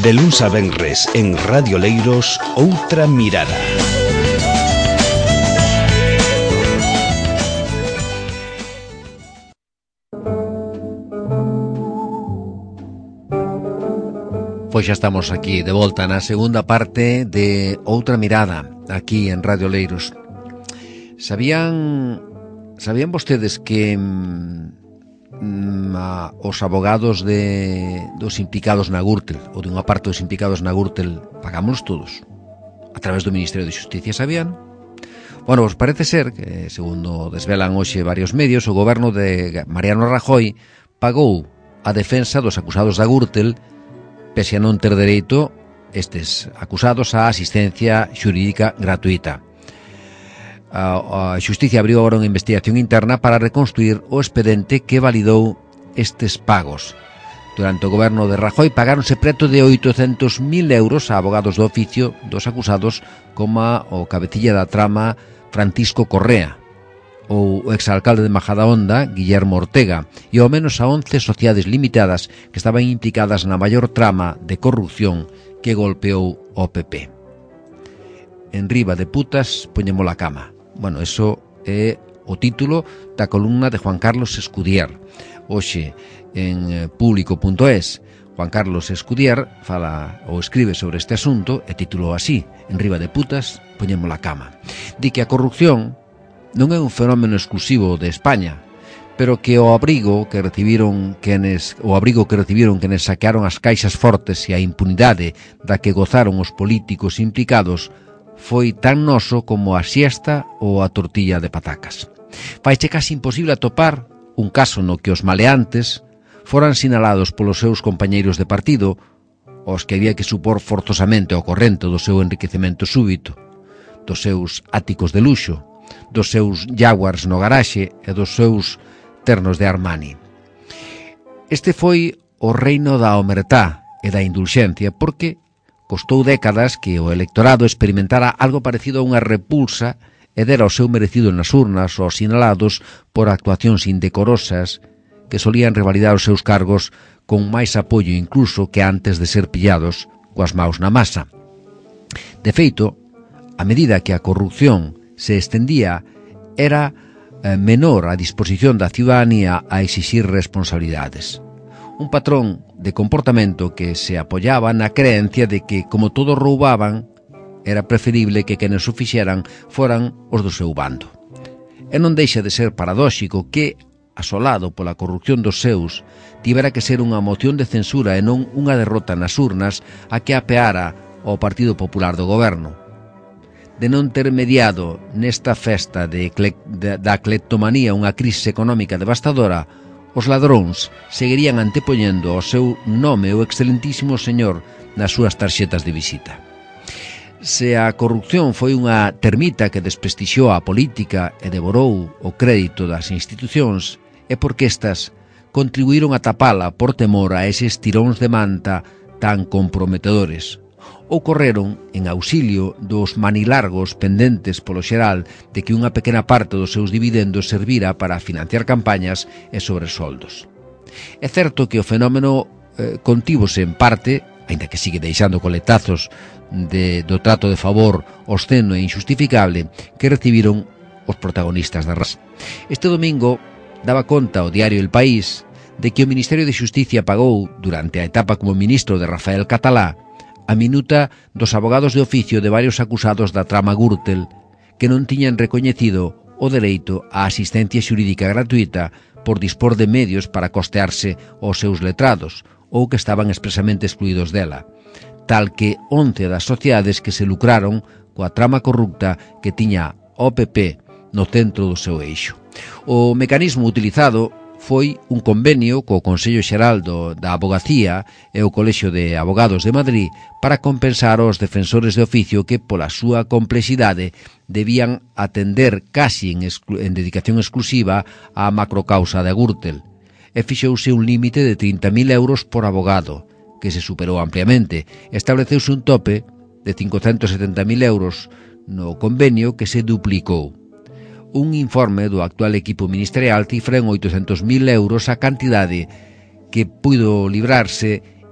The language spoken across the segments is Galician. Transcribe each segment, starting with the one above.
De luns a venres en Radio Leiros, Outra Mirada. Pois xa estamos aquí de volta na segunda parte de Outra Mirada, aquí en Radio Leiros. Sabían vostedes que os abogados dos implicados na Gürtel, ou de unha parte dos implicados na Gürtel, pagámonos todos a través do Ministerio de Xusticia, sabían? Bueno, pues parece ser que, segundo desvelan hoxe varios medios, o goberno de Mariano Rajoy pagou a defensa dos acusados da Gürtel, pese a non ter dereito estes acusados á asistencia xurídica gratuita. A Xusticia abriu agora unha investigación interna para reconstruir o expediente que validou estes pagos. Durante o goberno de Rajoy pagáronse preto de 800.000 euros a abogados do oficio dos acusados, como o cabecilla da trama Francisco Correa, ou o exalcalde de Majadahonda, Guillermo Ortega, e ao menos a 11 sociedades limitadas que estaban implicadas na maior trama de corrupción que golpeou o PP. En riba de putas, poñemos a cama. Bueno, eso é o título da columna de Juan Carlos Escudier. Hoxe, en público.es, Juan Carlos Escudier fala ou escribe sobre este asunto e titulou así: En riba de putas, poñemos a cama. Di que a corrupción non é un fenómeno exclusivo de España, pero que o abrigo que recibiron quenes saquearon as caixas fortes e a impunidade da que gozaron os políticos implicados foi tan noso como a siesta ou a tortilla de patacas. Faiche casi imposible atopar un caso no que os maleantes foran sinalados polos seus compañeiros de partido, os que había que supor forzosamente o corrente do seu enriquecemento súbito, dos seus áticos de luxo, dos seus Jaguars no garaxe e dos seus ternos de Armani. Este foi o reino da omertá e da indulxencia, porque costou décadas que o electorado experimentara algo parecido a unha repulsa e dera o seu merecido nas urnas aos sinalados por actuacións indecorosas que solían revalidar os seus cargos con máis apoio incluso que antes de ser pillados coas maus na masa. De feito, a medida que a corrupción se estendía, era menor a disposición da ciudadanía a exixir responsabilidades. Un patrón de comportamento que se apoyaba na creencia de que, como todos roubaban, era preferible que quenes o fixeran foran os do seu bando. E non deixa de ser paradóxico que, asolado pola corrupción dos seus, tivera que ser unha moción de censura e non unha derrota nas urnas a que apeara ao Partido Popular do goberno. De non ter mediado nesta festa da cleptomanía unha crise económica devastadora, os ladróns seguirían antepoñendo ao seu nome o excelentísimo señor nas súas tarxetas de visita. Se a corrupción foi unha termita que desprestixiou a política e devorou o crédito das institucións, é porque estas contribuíron a tapala por temor a eses tiróns de manta tan comprometedores, ou correron en auxilio dos manilargos pendentes polo xeral de que unha pequena parte dos seus dividendos servira para financiar campañas e sobresoldos. É certo que o fenómeno contívose en parte, aínda que sigue deixando coletazos do trato de favor obsceno e injustificable que recibiron os protagonistas da raza. Este domingo daba conta o diario El País de que o Ministerio de Xusticia pagou, durante a etapa como ministro de Rafael Catalá, a minuta dos abogados de oficio de varios acusados da trama Gürtel que non tiñan recoñecido o dereito á asistencia xurídica gratuita por dispor de medios para costearse os seus letrados ou que estaban expresamente excluídos dela, tal que 11 das sociedades que se lucraron coa trama corrupta que tiña o PP no centro do seu eixo. O mecanismo utilizado foi un convenio co Consello Xeral da Abogacía e o Colexio de Abogados de Madrid para compensar aos defensores de oficio que, pola súa complexidade, debían atender casi en dedicación exclusiva á macrocausa da Gürtel, e fixouse un límite de 30.000 euros por abogado, que se superou ampliamente. Estableceuse un tope de 570.000 euros no convenio que se duplicou. Un informe do actual equipo ministerial cifra en 800.000 euros a cantidade que puido librarse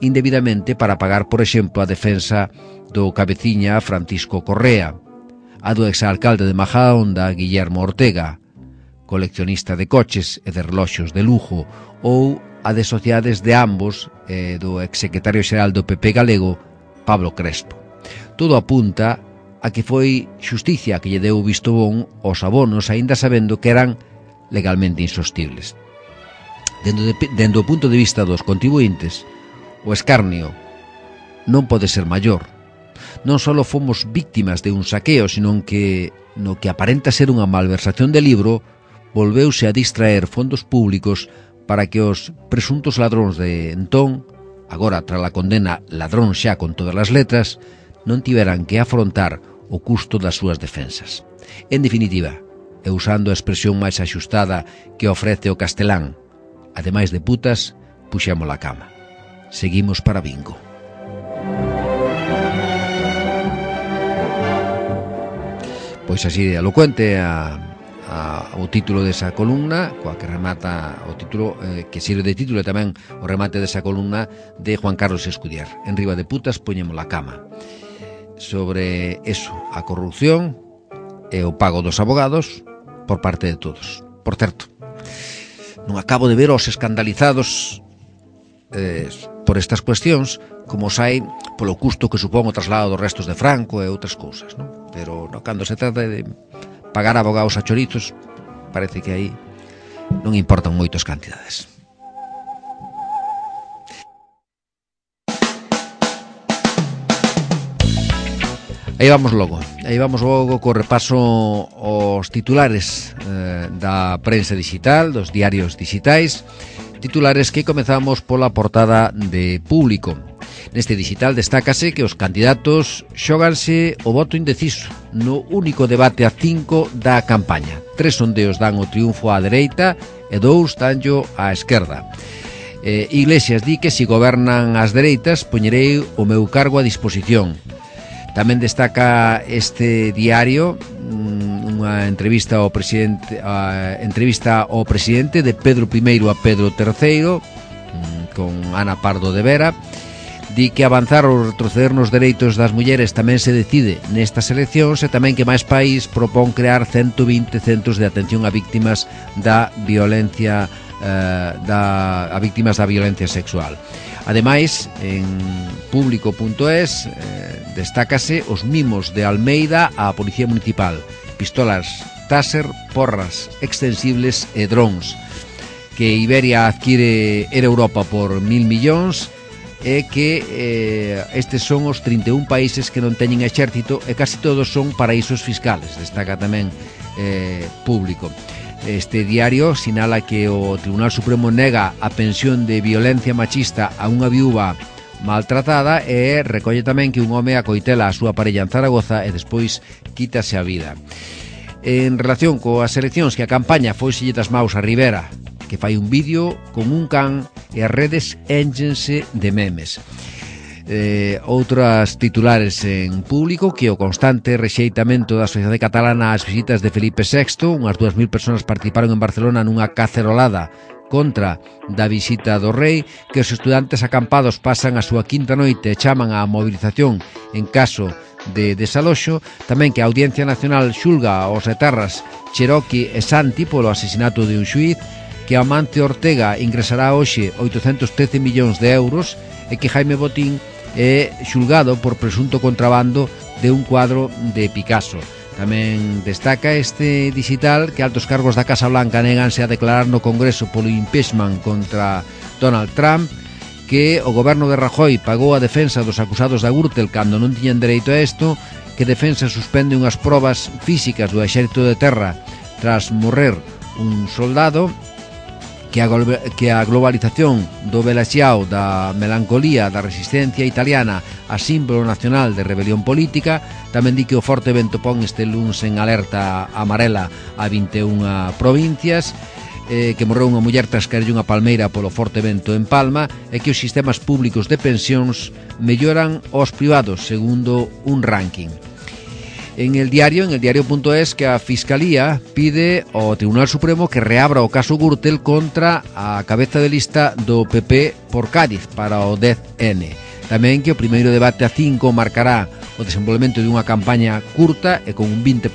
indebidamente para pagar, por exemplo, a defensa do cabeciña Francisco Correa, a do exalcalde de Majadahonda, Guillermo Ortega, coleccionista de coches e de reloxos de lujo, ou a de sociedades de ambos do exsecretario xeral do PP galego, Pablo Crespo. Todo apunta a que foi xusticia que lle deu visto bon aos abonos, aínda sabendo que eran legalmente insostibles. Dende o punto de vista dos contribuintes, o escarnio non pode ser maior. Non só fomos víctimas de un saqueo, senón que no que aparenta ser unha malversación de libro, volveuse a distraer fondos públicos para que os presuntos ladróns de entón, agora tras a condena ladrón xa con todas as letras, non tiveran que afrontar o custo das súas defensas. En definitiva, e usando a expresión máis axustada que ofrece o castelán, ademais de putas, puxemos a cama. Seguimos para bingo. Pois así de elocuente o título desa columna, coa que remata o título, que sirve de título e tamén o remate desa columna de Juan Carlos Escudier. En riba de putas, poñemos a cama. Sobre eso, a corrupción e o pago dos abogados por parte de todos. Por certo, non acabo de ver os escandalizados por estas cuestións como sai polo custo que supón o traslado dos restos de Franco e outras cousas, non? Pero no, cando se trata de pagar abogados a chorizos, parece que aí non importan moito as cantidades. Aí vamos logo co repaso aos titulares da prensa digital, dos diarios digitais, titulares que comezamos pola portada de Público. Neste digital destácase que os candidatos xoganse o voto indeciso no único debate a 5 da campaña. 3 sondeos dan o triunfo á dereita e 2 danllo á esquerda. Iglesias di que se gobernan as dereitas poñerei o meu cargo a disposición. Tamén destaca este diario unha entrevista ao presidente de Pedro I a Pedro III con Ana Pardo de Vera. Di que avanzar ou retroceder nos dereitos das mulleres tamén se decide nestas eleccións e tamén que máis país propón crear 120 centros de atención a víctimas da violencia a víctimas da violencia sexual. Ademais, en público.es destácase os mimos de Almeida á Policía Municipal, pistolas Taser, porras extensibles e drons, que Iberia adquire Air Europa por 1.000 millóns e que estes son os 31 países que non teñen exército e casi todos son paraísos fiscales, destaca tamén Público. Este diario sinala que o Tribunal Supremo nega a pensión de violencia machista a unha viúva maltratada e recolle tamén que un home acoitela a súa parella en Zaragoza e despois quítase a vida. En relación coas eleccións, que a campaña foiselle das maus a Rivera, que fai un vídeo con un can e as redes énchense de memes. Outras titulares en Público, que o constante rexeitamento da sociedade catalana ás visitas de Felipe VI, unhas 2.000 persoas participaron en Barcelona nunha cacerolada contra da visita do rei, que os estudantes acampados pasan a súa quinta noite e chaman á movilización en caso de desaloxo. Tamén que a Audiencia Nacional xulga aos etarras Cherokee e Santi polo asesinato de un xuíz, que Amancio Ortega ingresará hoxe 813 millóns de euros e que Jaime Botín é xulgado por presunto contrabando de un cuadro de Picasso. Tamén destaca este digital que altos cargos da Casa Blanca néganse a declarar no Congreso polo impeachment contra Donald Trump, que o goberno de Rajoy pagou a defensa dos acusados da Gürtel cando non tiñan dereito a isto, que Defensa suspende unhas probas físicas do exército de terra tras morrer un soldado, que a globalización do velaxiao da melancolía da resistencia italiana a símbolo nacional de rebelión política. Tamén di que o forte vento pon este luns en alerta amarela a 21 provincias, que morreu unha muller tras caerlle unha palmeira polo forte vento en Palma, e que os sistemas públicos de pensións melloran aos privados segundo un ranking. en el diario.es, que a Fiscalía pide ao Tribunal Supremo que reabra o caso Gürtel contra a cabeza de lista do PP por Cádiz para o 10N. Tamén que o primeiro debate a 5 marcará o desenvolvemento dunha campaña curta e con un 20%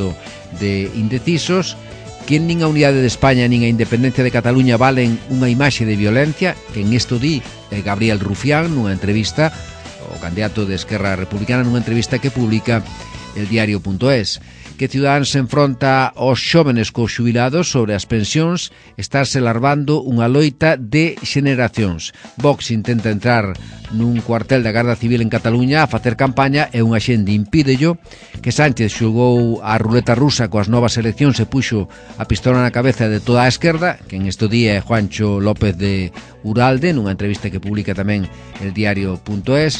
de indecisos, que nin a unidade de España nin a independencia de Cataluña valen unha imaxe de violencia, que en isto di Gabriel Rufián nunha entrevista, o candidato de Esquerra Republicana, nunha entrevista que publica el diario.es. Que Ciudadanos se enfronta aos xóvenes cos xubilados sobre as pensións, estarse larvando unha loita de xeneracións. Vox intenta entrar nun cuartel da Garda Civil en Cataluña a facer campaña e un axente impídello. Que Sánchez xogou a ruleta rusa coas novas eleccións e puxo a pistola na cabeza de toda a esquerda, que en este día é Juancho López de Uralde, nunha entrevista que publica tamén el diario.es.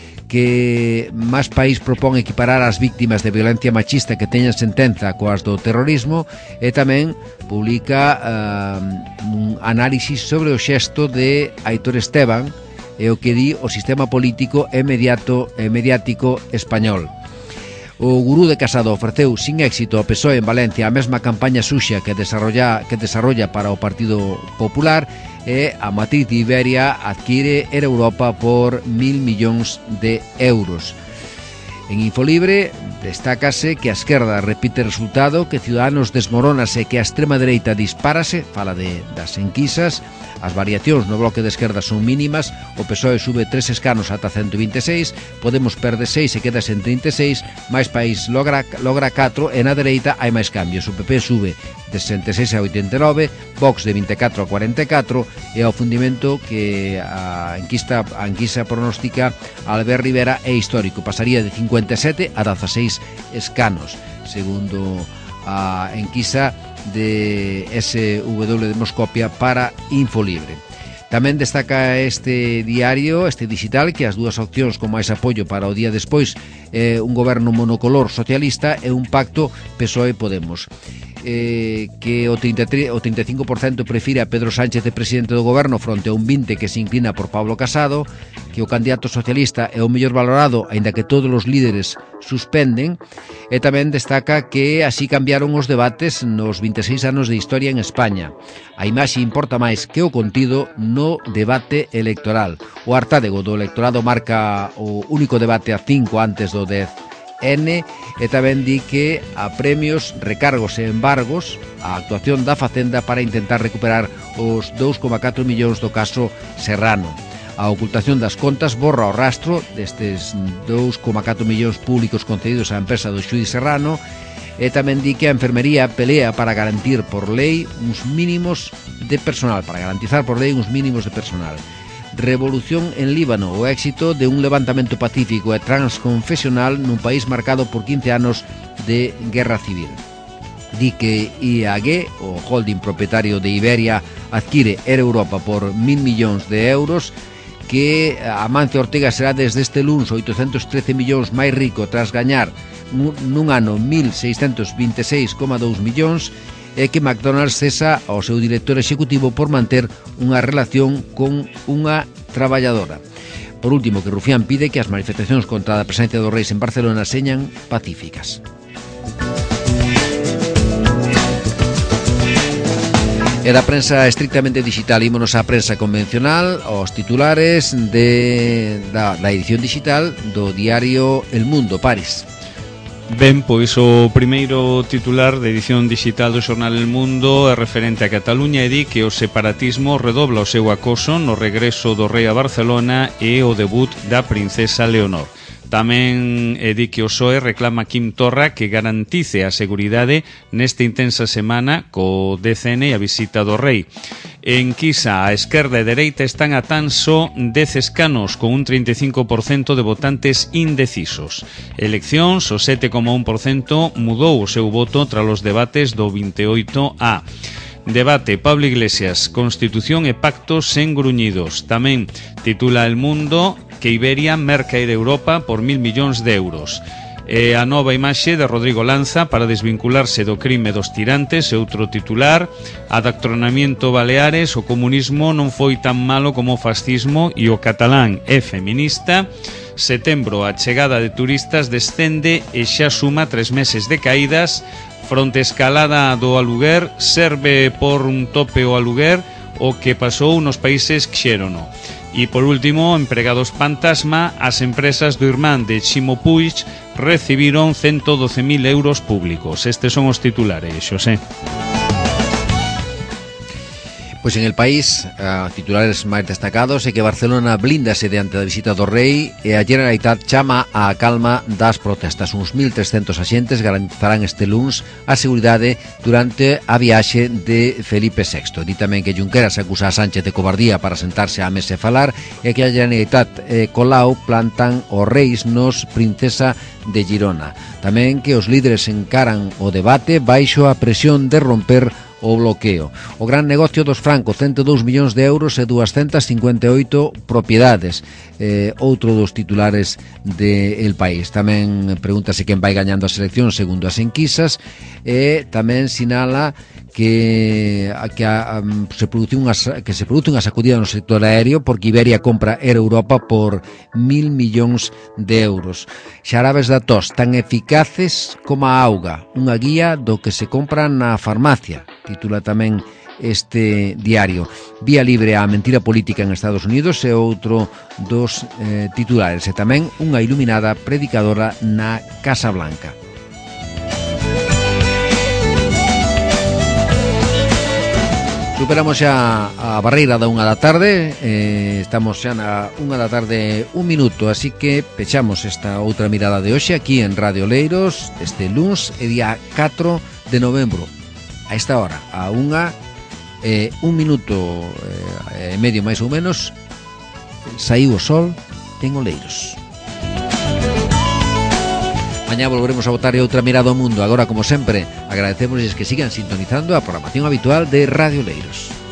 Que Más País propón equiparar as víctimas de violencia machista que teñan sentenza coas do terrorismo, e tamén publica un análisis sobre o xesto de Aitor Esteban e o que di o sistema político e mediático español. O gurú de Casado ofreceu sin éxito ao PSOE en Valencia a mesma campaña suxa que desarrolla para o Partido Popular, e a matriz de Iberia adquire Air Europa por 1.000 millóns de euros. En Infolibre destácase que a esquerda repite resultado, que Ciudadanos desmorónase, que a extrema dereita dispárase, fala das enquisas. As variacións no bloque de esquerda son mínimas, o PSOE sube 3 escanos ata 126, Podemos perde 6 e quedas en 36, Máis País logra 4 e na dereita hai máis cambios. O PP sube de 66 a 89, Vox de 24 a 44, e ao fundimento que a enquisa pronostica Albert Rivera é histórico, pasaría de 57 a 16 escanos, segundo a enquisa de SW de Moscopia para Infolibre. Tamén destaca este diario, este digital, que as dúas opcións con máis apoio para o día despois un goberno monocolor socialista e un pacto PSOE-Podemos. Que o 35% prefire a Pedro Sánchez de presidente do goberno fronte a un 20% que se inclina por Pablo Casado, que o candidato socialista é o mellor valorado, aínda que todos os líderes suspenden, e tamén destaca que así cambiaron os debates nos 26 anos de historia en España. A imaxe importa máis que o contido no debate electoral. O Artádego do electorado marca o único debate a 5 antes do 10N, e tamén di que a premios, recargos e embargos a actuación da Facenda para intentar recuperar os 2,4 millóns do caso Serrano. A ocultación das contas borra o rastro destes 2,4 millóns públicos concedidos á empresa do xuiz Serrano, e tamén di que a enfermería pelea para garantir por lei uns mínimos de personal, Revolución en Líbano, o éxito de un levantamento pacífico e transconfesional nun país marcado por 15 anos de guerra civil. Di que IAG, o holding propietario de Iberia, adquire Air Europa por 1.000 millóns de euros, que Amancio Ortega será desde este luns 813 millóns máis rico tras gañar nun ano 1.626,2 millóns, e que McDonald's cesa ao seu director executivo por manter unha relación con unha traballadora. Por último, que Rufián pide que as manifestacións contra a presencia dos reis en Barcelona señan pacíficas. E da prensa estrictamente digital, ímonos á prensa convencional, aos titulares da edición digital do diario El Mundo, Paris. Ben, pois o primeiro titular da edición digital do xornal El Mundo é referente a Cataluña e di que o separatismo redobla o seu acoso no regreso do rei a Barcelona e o debut da princesa Leonor. Tamén di que o PSOE reclama a Quim Torra que garantice a seguridade nesta intensa semana co 10N e a visita do rei. En Quisa, a esquerda e dereita están a tan só 10 escanos, con un 35% de votantes indecisos. Eleccións, o 7,1% mudou o seu voto tras os debates do 28A. Debate Pablo Iglesias, Constitución e pactos sen gruñidos. Tamén titula El Mundo que Iberia merca Air Europa por 1.000 millóns de euros. E a nova imaxe de Rodrigo Lanza para desvincularse do crime dos tirantes e outro titular: adoctrinamiento Baleares, o comunismo non foi tan malo como o fascismo e o catalán é feminista. setembro a chegada de turistas descende e xa suma 3 meses de caídas. Fronte escalada do aluguer, serve por un tope o aluguer o que pasou nos países que xerono. E por último, empregados fantasma, as empresas do irmán de Ximo Puig recibiron 112.000 euros públicos. Estes son os titulares, Xosé. Pois en el país, titulares máis destacados é que Barcelona blíndase diante da visita do rei e a Generalitat chama á calma das protestas. Uns 1.300 axentes garantizarán este luns a seguridade durante a viaxe de Felipe VI. Di tamén que Junqueras acusa a Sánchez de cobardía para sentarse á mesa e falar e que a Generalitat Colau plantan os reis nos Princesa de Girona. Tamén que os líderes encaran o debate baixo a presión de romper o bloqueo. O gran negocio dos Franco, 102 millóns de euros e 258 propiedades. Outro dos titulares del país. Tamén pregúntase quen vai gañando as eleccións segundo as enquisas e tamén sinala que se produce unha sacudida no sector aéreo porque Iberia compra Air Europa por 1.000 millóns de euros. Xarabes da tos tan eficaces como a auga, unha guía do que se compra na farmacia, titula tamén este diario. Vía libre á mentira política en Estados Unidos é outro dos titulares e tamén unha iluminada predicadora na Casa Blanca. Superamos xa a barreira da 1 da tarde, estamos xa na 1 da tarde 1 minuto, así que pechamos esta outra mirada de hoxe aquí en Radio Leiros, este luns e día 4 de novembro. A esta hora, a 1 e 1 minuto e medio máis ou menos, saiu o sol en Oleiros. Mañá volveremos a botar outra mirada ao mundo. Agora, como sempre, agradecemos que sigan sintonizando a programación habitual de Radio Leiros.